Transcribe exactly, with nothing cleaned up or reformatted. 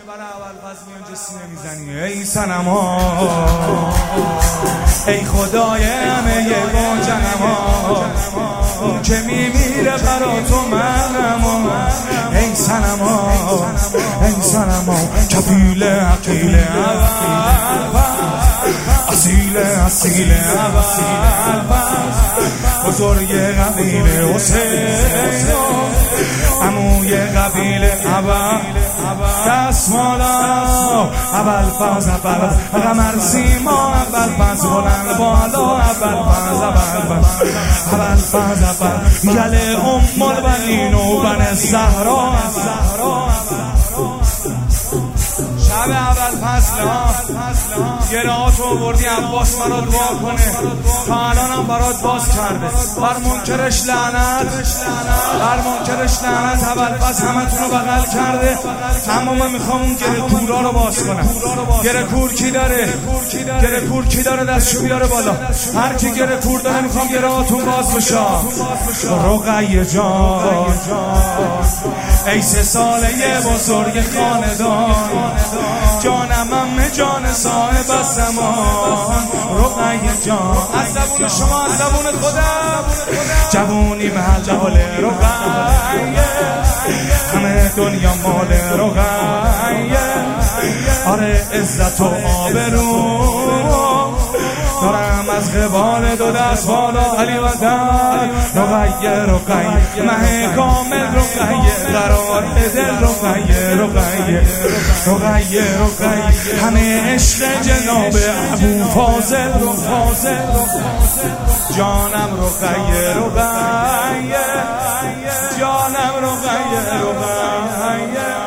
برای اول فصل میان جسینه میزنی ای صنما، ای خدای همه با جنما، اون که میمیره برا تو منم، ای صنما ای صنما، کفیل عقیل اصیل اصیل بزرگ قبیل حسین، عموی قبیل اول دستمالا، اول فاز اول قمر سیما، اول فاز بلند بالا، اول فاز اول اول فاز اول گل ام البنین و بن زهرا، شب اول فصل ها گرهاتو بردی عباس برات دعا کنه، تا الان هم برات باز کرده، بر منکرش لعنت، بر منکرش لعنت. اول فصل همه تونو بغل کرده، اما من میخوام اون گره کورا رو باز کنم. گره کور کی داره؟ گره کور کی داره؟ دستشو بیاره بالا. هر کی گره کور داره میخوام گرهاتون باز بشه. رقیه جان ای سه ساله بزرگ خاندان، جانم همه جان صاحب زمان، رقیه جان از زبون شما، از زبون خودم، جوونی محل رقیه، همه دنیا مال رقیه، آره عزت و آبرو دارم از قبال دو دست بالا، علی وطن رقیه رقیه مه کامل، رقیه قرار دل، رقیه رقیه رقیه رقیه همه عشق جناب ابو فاضل، فاضل جانم رقیه رقیه، جانم رقیه رقیه.